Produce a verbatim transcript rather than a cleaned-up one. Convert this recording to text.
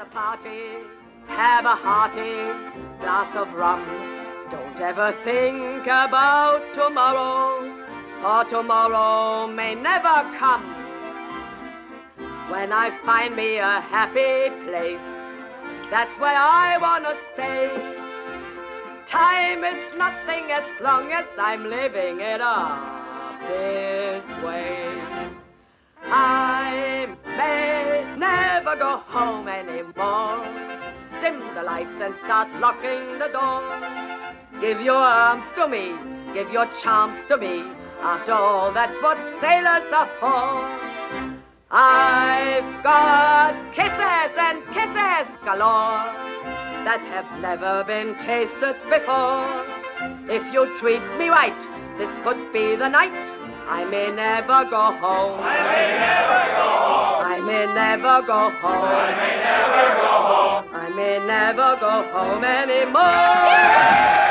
party, have a hearty glass of rum. Don't ever think about tomorrow, for tomorrow may never come. When I find me a happy place, that's where I wanna stay. Time is nothing as long as I'm living it up this way. I may never go home anymore. Dim the lights and start locking the door. Give your arms to me, give your charms to me. After all, that's what sailors are for. I've got kisses and kisses galore that have never been tasted before. If you treat me right, this could be the night. I may never go home. I may never go home. I may never go home. I may never go home. I may never go home anymore.